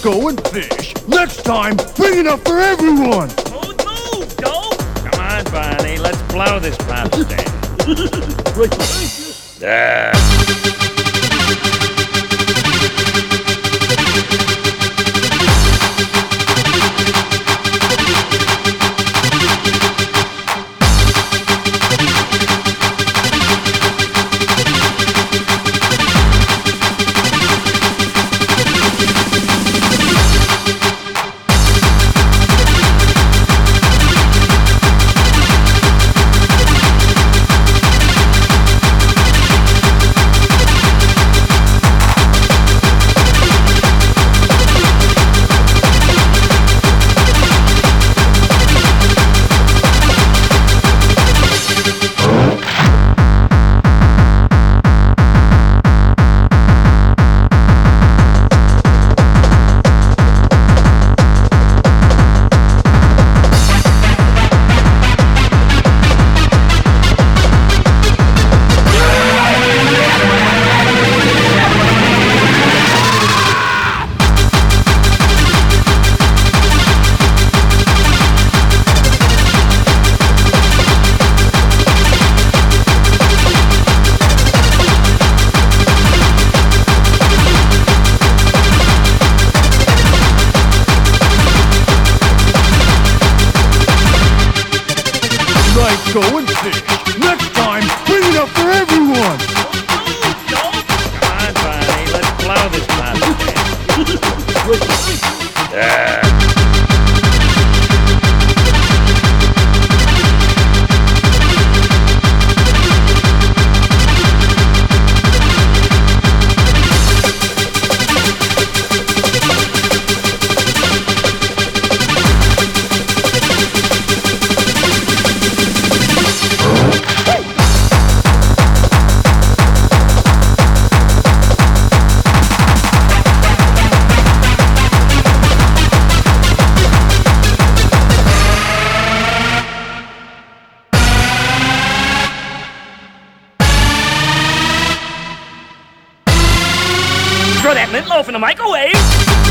go and fish. Next time, bring enough for everyone. Smooth move, dope. Come on, Barney. Let's blow this pop stand. There. Nice go and fish. Next time, bring enough for everyone. Come on, Barney. Let's blow this pop stand. There. Throw that mint loaf in the microwave.